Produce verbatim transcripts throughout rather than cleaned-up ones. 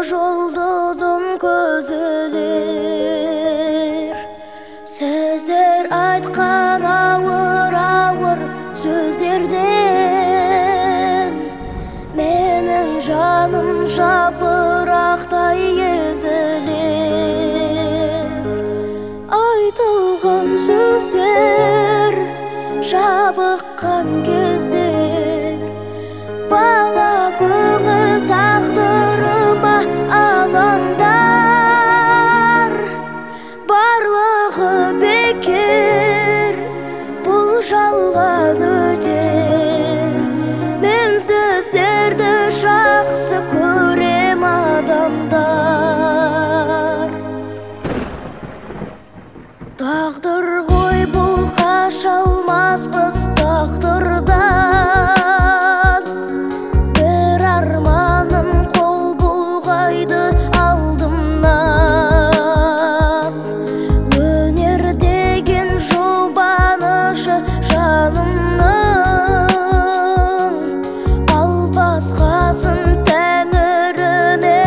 жұлдызым көзілер. Сіздер айтқан ауыр-ауыр сөздерден менің жаным жапырақтай езілер. Айтылған сөздер жабыққан кезде бала көңіл тағдырыма алаңдар. Барлығы бекер, бұл жалған өтер. Мен сіздерді жақсы көрем адамдар. Тағдыр ғой бұл, қаша алмаспыз тағдырдан. Бір арманым қол бұлғайды алдымнан. Өнер деген жұбанышы жанымның, ал басқасын тәңіріме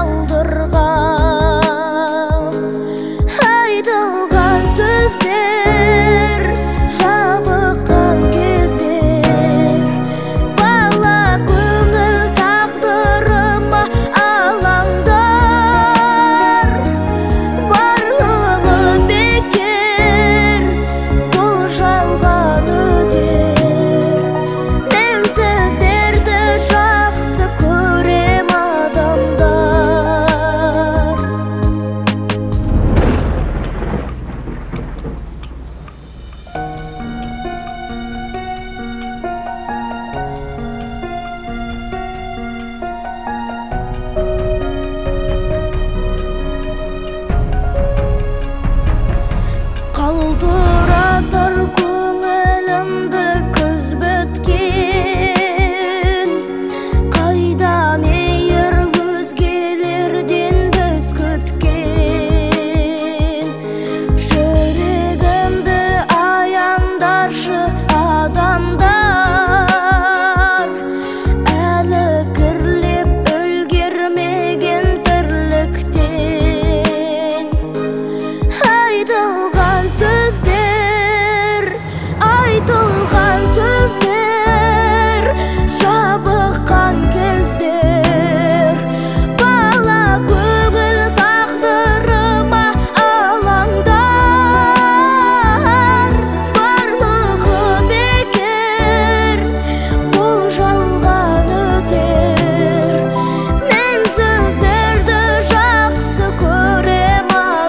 қалдырғам. Айтылған сөздер жабыққан кездер, бала көңіл тағдырыма алаңдар. Барлығы бекер, бұл жалған өтер. Мен сіздерді жақсы көрем адамдар. Қалдыратыр көңілімді күз біткен. Қайда мейір өзгелерден біз күткен. Жүрегімді аяндаршы адамдар, әлі кірлеп үлгермеген тірліктен. Айтылған сөздер, айтылған сөздер жабыққан кездер, бала көңіл тағдырыма алаңдар. Барлығы бекер, бұл жалған өтер. Мен сіздерді жақсы көрем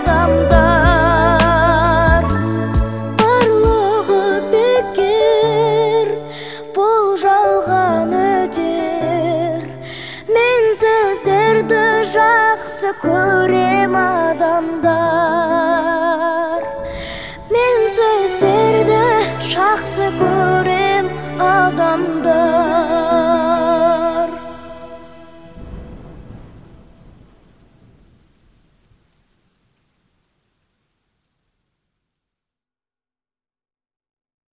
адамдар. Барлығы бекер, бұл жалған өтер. Мен сіздерді жақсы көрем адамдар. Мен сіздерді жақсы көрем адамдар.